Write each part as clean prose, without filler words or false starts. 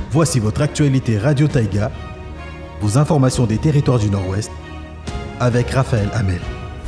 Voici votre actualité Radio Taïga, vos informations des territoires du Nord-Ouest, avec Raphaël Hamel.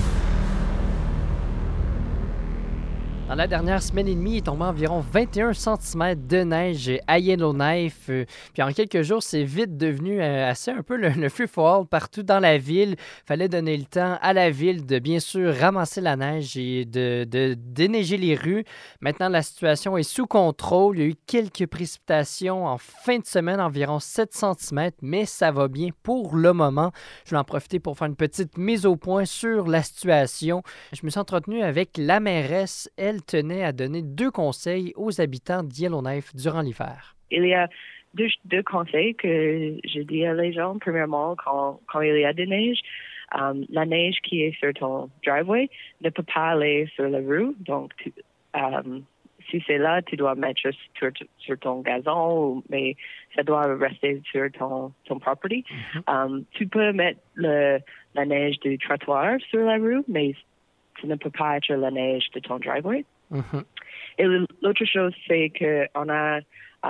Dans la dernière semaine et demie, il est tombé environ 21 cm de neige à Yellowknife. Puis en quelques jours, c'est vite devenu assez un peu le free-for-all partout dans la ville. Il fallait donner le temps à la ville de bien sûr ramasser la neige et de déneiger les rues. Maintenant, la situation est sous contrôle. Il y a eu quelques précipitations en fin de semaine, environ 7 cm, mais ça va bien pour le moment. Je vais en profiter pour faire une petite mise au point sur la situation. Je me suis entretenu avec la mairesse. Elle tenait à donner 2 conseils aux habitants de Yellowknife durant l'hiver. Il y a deux conseils que je dis à les gens. Premièrement, quand il y a de neige, la neige qui est sur ton driveway ne peut pas aller sur la rue. Donc, si c'est là, tu dois mettre sur ton gazon, mais ça doit rester sur ton property. Mm-hmm. Tu peux mettre la neige du trottoir sur la rue, mais ça ne peut pas être la neige de ton driveway. Mm-hmm. Et l'autre chose, c'est qu'on a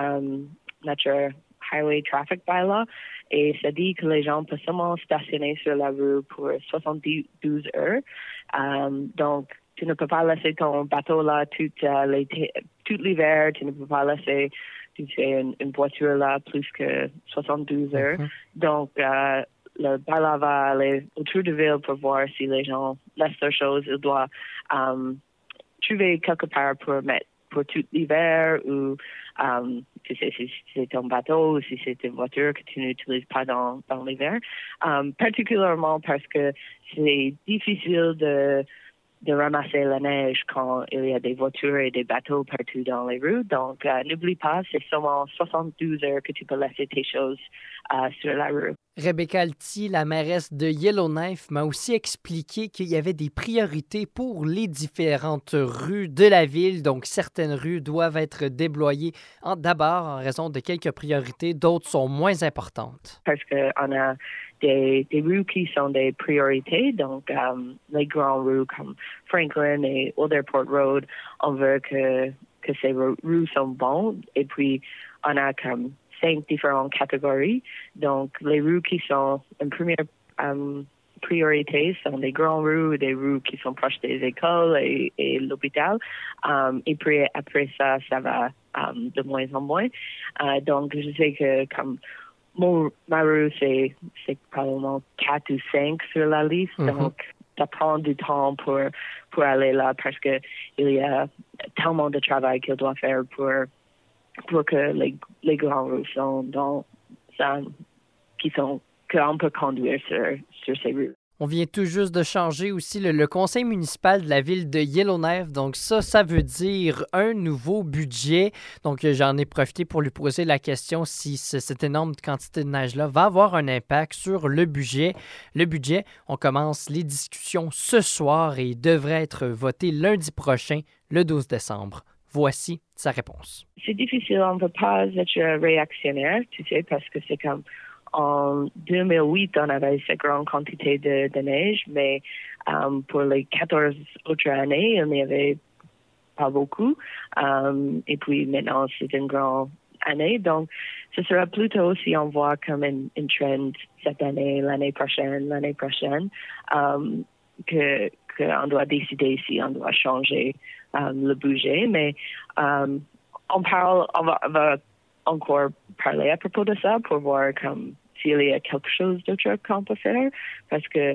notre Highway Traffic Bylaw et ça dit que les gens peuvent seulement stationner sur la rue pour 72 heures. Donc, tu ne peux pas laisser ton bateau là tout l'hiver. Tu ne peux pas laisser une voiture là plus que 72 heures. Mm-hmm. Donc, le bylaw va aller autour de ville pour voir si les gens laissent leurs choses. Ils doivent trouver quelque part pour tout l'hiver ou si c'est ton bateau ou si c'est une voiture que tu n'utilises pas dans l'hiver. Particulièrement parce que c'est difficile de ramasser la neige quand il y a des voitures et des bateaux partout dans les rues. Donc, n'oublie pas, c'est seulement 72 heures que tu peux laisser tes choses sur la rue. Rebecca Alty, la mairesse de Yellowknife, m'a aussi expliqué qu'il y avait des priorités pour les différentes rues de la ville. Donc, certaines rues doivent être déblayées d'abord en raison de quelques priorités, d'autres sont moins importantes. Parce qu'on a des rues qui sont des priorités, donc les grandes rues comme Franklin et Old Airport Road, on veut que ces rues sont bonnes. Et puis, on a comme 5 différentes catégories. Donc, les rues qui sont en première priorité sont des grandes rues, des rues qui sont proches des écoles et l'hôpital. Et puis, après ça va de moins en moins. Donc, je sais que comme ma rue, c'est probablement 4 ou 5 sur la liste. Mm-hmm. Donc, ça prend du temps pour aller là parce que il y a tellement de travail qu'il doit faire pour que les grands rues sont qu'on peut conduire sur ces rues. On vient tout juste de changer aussi le conseil municipal de la ville de Yellowknife. Donc ça veut dire un nouveau budget. Donc j'en ai profité pour lui poser la question si cette énorme quantité de neige-là va avoir un impact sur le budget. Le budget, on commence les discussions ce soir et il devrait être voté lundi prochain, le 12 décembre. Voici sa réponse. C'est difficile, on ne peut pas être réactionnaire, tu sais, parce que c'est comme en 2008, on avait cette grande quantité de neige, mais pour les 14 autres années, il n'y avait pas beaucoup. Et puis maintenant, c'est une grande année. Donc, ce sera plutôt si on voit comme une trend cette année, l'année prochaine, qu'on doit décider si on doit changer le budget. Mais on va encore parler à propos de ça pour voir comme s'il y a quelque chose d'autre qu'on peut faire. Parce que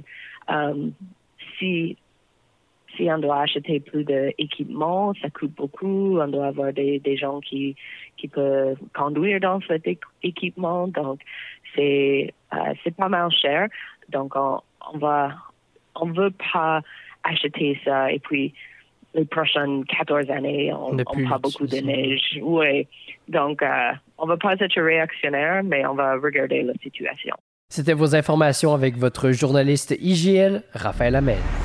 si on doit acheter plus d'équipements, ça coûte beaucoup. On doit avoir des gens qui peuvent conduire dans cet équipement. Donc, c'est pas mal cher. Donc, on veut pas acheter ça. Et puis, les prochaines 14 années, on n'a pas beaucoup de neige. Oui. Donc, on ne va pas être réactionnaire, mais on va regarder la situation. C'était vos informations avec votre journaliste IGL, Raphaël Hamel.